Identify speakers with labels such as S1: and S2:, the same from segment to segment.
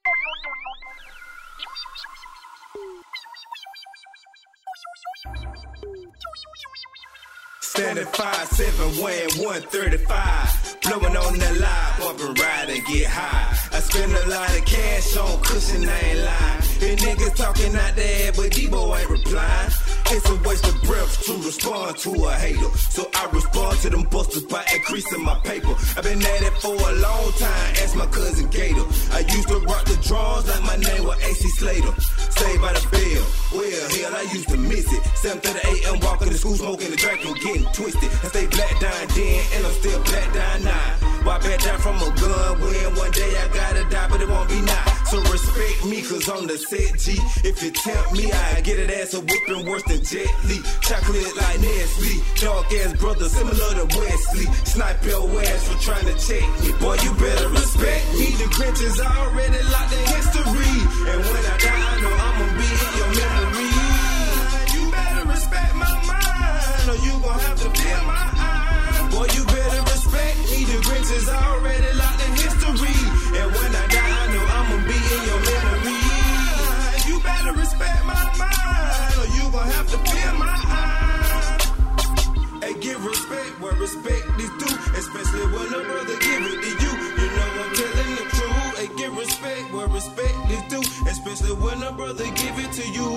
S1: Standing 5'7", weighing 135. Blowing on the line, bumping ride and get high. I spend a lot of cash on cushion, I ain't lying. And niggas talking out there, but Debo ain't replying. It's a waste of breath to respond to a hater. So I respond to them busters by increasing my paper. I've been at it for a long time, ask my cousin Gator. I used to rock the drums like my name was AC Slater. Saved by the bell, well, hell, I used to miss it. 7:30 a.m. walking to school, smoking the drink and getting twisted. I stay black down then, and I'm still black down now. Why back down from a gun when one day I gotta die, but it won't be now. So respect me, cause on the set, G. If you tempt me, I get it ass a whooping worse than Jet Li. Chocolate like Nestle, dog ass brother similar to Wesley. Snipe your ass for trying to check me. Boy, you better respect me. The Grinch is already locked in history. And when I die, I know I'ma be in your memory. You better respect my mind, or you gon' have to feel my eye. Boy, you better respect me. The Grinch is already locked in history. And when I die, I know I'ma be in your memory. You better respect my mind, or you gon' have to feel my eye. Hey, give respect where respect is due, especially when a brother give it to you. You know I'm telling the truth. Hey, give respect where respect is due, especially when a brother give it to you.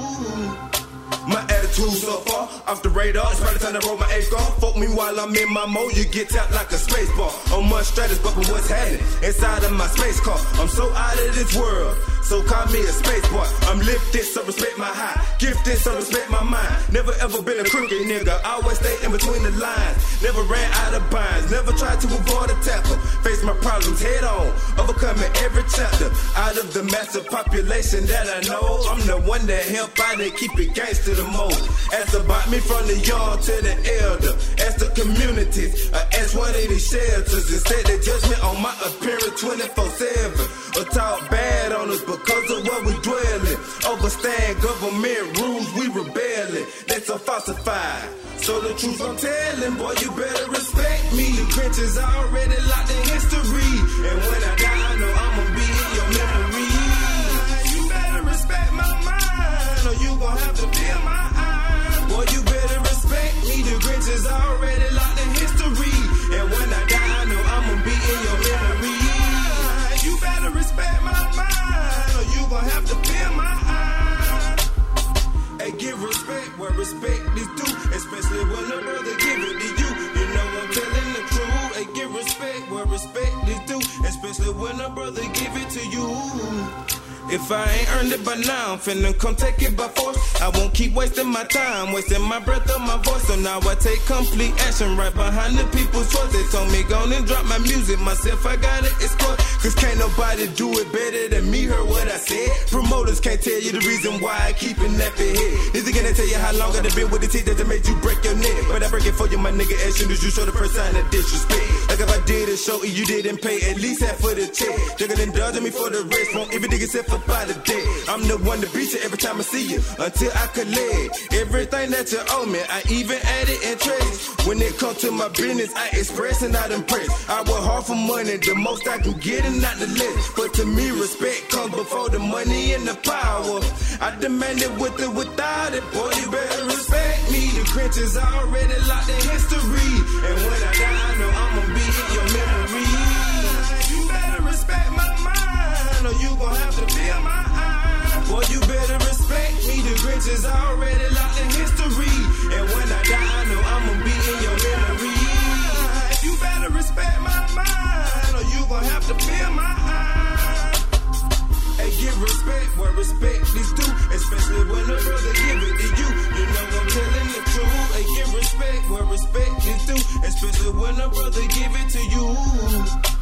S1: My attitude so far off the radar. It's probably time to roll my eighth car. Fuck me while I'm in my mode. You get tapped like a space bar. On my stratus, but what's happening inside of my space car? I'm so out of this world, so call me a space boy. I'm lifted, so respect my high. Gifted, so respect my mind. Never ever been a crooked nigga. Always stay in between the lines. Never ran out of binds. Never tried to avoid a tackle. Face my problems head on. Overcoming every chapter. Out of the massive population that I know, I'm the one that help out and keep it gangster the most. Ask about me from the young to the elder. Ask the communities. Ask one of these shelters. Instead they judge me on my appearance 24/7. Or talk bad on us because of what we dwelling. Overstand government rules, we rebelling. They so falsified. So the truth I'm telling, boy, you better respect me. The Grinch is already locked in history. And when I die, I know I'ma be in your memory. You better respect my mind, or you gon' have to feel my eye. Boy, you better respect me. The Grinch is already locked in history. And when I die, I know I'ma be in your memory. You better respect my mind, or you gon' have to feel my eye. Hey, give respect where respect is due, especially when a brother give it to you. You know I'm telling the truth. Hey, give respect where respect is due, especially when a brother give it to you. If I ain't earned it by now, I'm finna come take it by force. I won't keep wasting my time, wasting my breath on my voice. So now I take complete action right behind the people's choice. They told me go and drop my music myself, I gotta explore. Cause can't nobody do it better than me, heard what I said. Promoters can't tell you the reason why I keep it nappy head. Neither can they tell you how long I done been with the teeth that made you break your neck. But I break it for you, my nigga, as soon as you show the first sign of disrespect. Like if I did a show and you didn't pay at least half for the check. You're gonna indulge me for the rest, won't everything except for by the day. I'm the one to beat you every time I see you, until I collect everything that you owe me. I even added interest. When it comes to my business, I express and not impress. I work hard for money, the most I can get and not the less. But to me, respect comes before the money and the power. I demand it with it, without it. Boy, you better respect me. The Grinch is already locked in history. And when I die, I know I'ma be in your memory. You better respect my mind, or you gon' have to feel my eye. Boy, you better respect me. The Grinch is already locked in history. And when I die, I know I'ma be in your memory. You better respect my mind, or you gon' have to feel my eye. Hey, give respect where respect is due, especially when a brother give it to you. You know I'm telling the truth. Hey, give respect where respect is due, especially when a brother give it to you.